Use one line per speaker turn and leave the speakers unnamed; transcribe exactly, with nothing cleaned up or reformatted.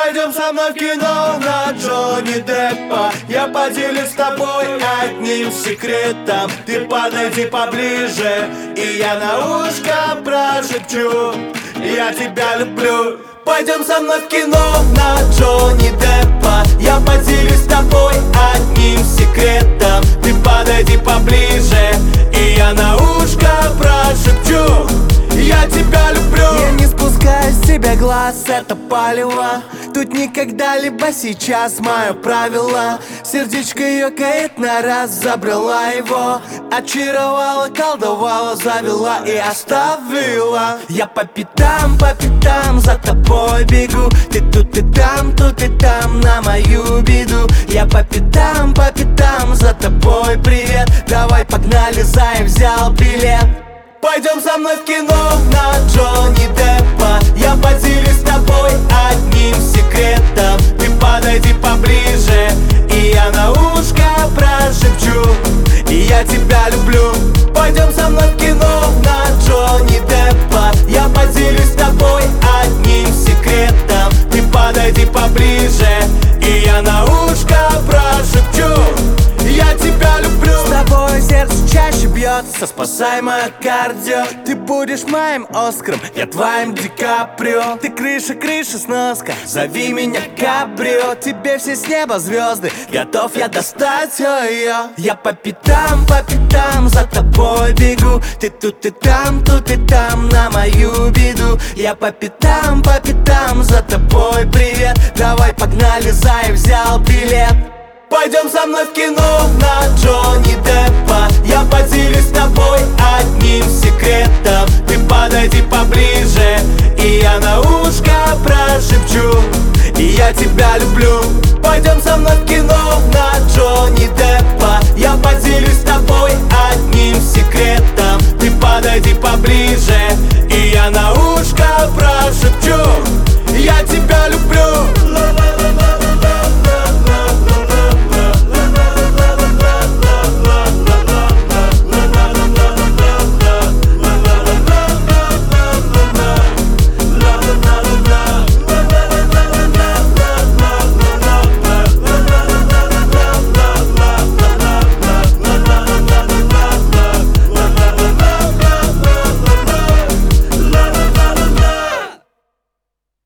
Пойдем со мной в кино на Джонни Деппа. Я поделюсь с тобой одним секретом. Ты подойди поближе, и я на ушко прошепчу: я тебя люблю. Пойдем со мной в кино на Джонни Деппа. Я поделюсь с тобой одним секретом. Ты подойди поближе, и я на ушко прошепчу: я тебя люблю.
Я не спускаю с тебя глаз, это палево. Тут никогда либо сейчас мое правило. Сердечко ёкает на раз, забрала его. Очаровала, колдовала, завела и оставила. Я по пятам, по пятам за тобой бегу. Ты тут, ты там, тут и там на мою беду. Я по пятам, по пятам за тобой, привет. Давай погнали, зай, взял билет.
Пойдем со мной в кино на Джонни Деппа. Я поделюсь с тобой одним секретом. Ты подойди поближе, и я на ушко прошепчу: и я тебя люблю. Пойдем со мной в кино на Джонни Деппа. Я поделюсь с тобой одним секретом. Ты подойди поближе, и я на ушко прошепчу: я тебя люблю.
С тобой сердце чаще бьется, спасай мое кардио. Ты будешь моим Оскаром, я твоим Ди Каприо. Ты крыша, крыша, сноска, зови меня Кабрио. Тебе все с неба звезды, готов я достать ее. Я по пятам, по пятам за тобой бегу. Ты тут и там, тут и там на мою беду. Я по пятам, по пятам за тобой, привет. Давай погнали, зай, взял билет.
Пойдем со мной в кино на Джонни Деппа. Я поделюсь с тобой одним секретом. Ты подойди поближе, и я на ушко прошепчу: и я тебя люблю. Пойдем со мной в кино на Джонни Деппа. Я поделюсь с тобой одним секретом. Ты подойди поближе,